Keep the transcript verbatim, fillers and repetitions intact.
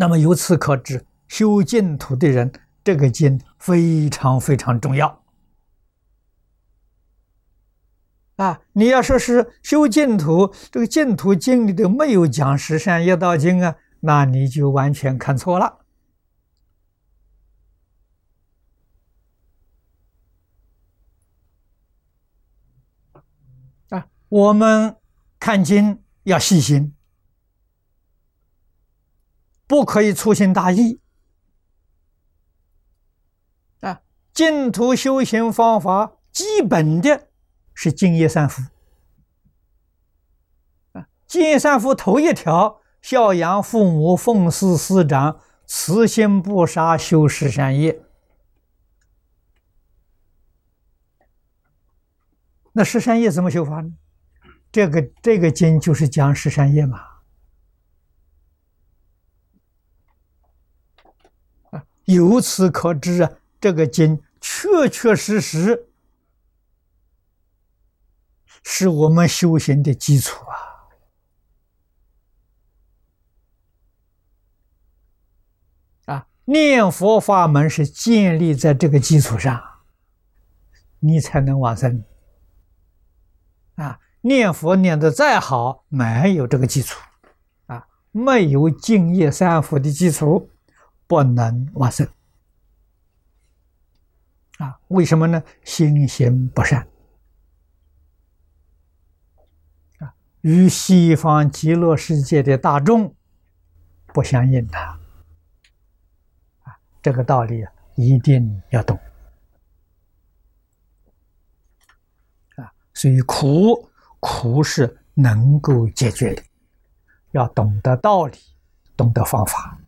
那么由此可知，修净土的人，这个经非常非常重要。啊，你要说是修净土，这个净土经里头没有讲十善业道经啊，那你就完全看错了。啊，我们看经要细心，不可以粗心大意。啊，净土修行方法基本的是净业三福。啊，净业三福头一条，孝养父母，奉事师长，慈心不杀，修十善业。那十善业怎么修法呢？这个这个经就是讲十善业嘛。啊，由此可知啊，这个经确确实实是我们修行的基础啊！啊，念佛法门是建立在这个基础上，你才能往生。啊，念佛念得再好，没有这个基础，啊，没有净业三福的基础，不能往生。啊，为什么呢？心行不善。与西方极乐世界的大众不相应的，啊，这个道理啊，一定要懂。啊，所以苦苦是能够解决的，要懂得道理，懂得方法。